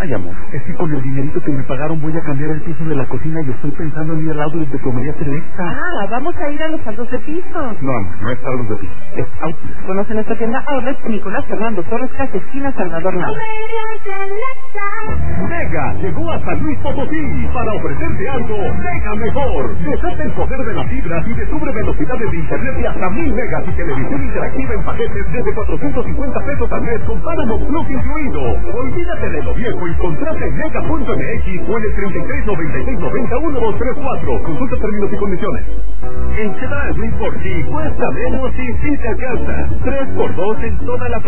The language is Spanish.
Ay, amor, es que con el dinerito que me pagaron voy a cambiar el piso de la cocina y estoy pensando en ir al outlet de Plomería Selecta. Ah, vamos a ir a los saldos de pisos. No, no es saldos de piso, es outlet. Conoce nuestra tienda Outlet Nicolás Fernando Torres, calle esquina Salvador Nava. Mega llegó a San Luis Potosí para ofrecerte algo mega mejor. Desata el poder de las fibras y descubre velocidades de internet de hasta 1000 megas y televisión interactiva en paquetes desde 450 pesos al mes con Paramount Plus incluido. Olvídate de lo viejo y contrate en mega.mx o en el 3396901234. Consulta términos y condiciones. En Chedraui por ti cuesta menos y sí te alcanza. 3x2 en toda la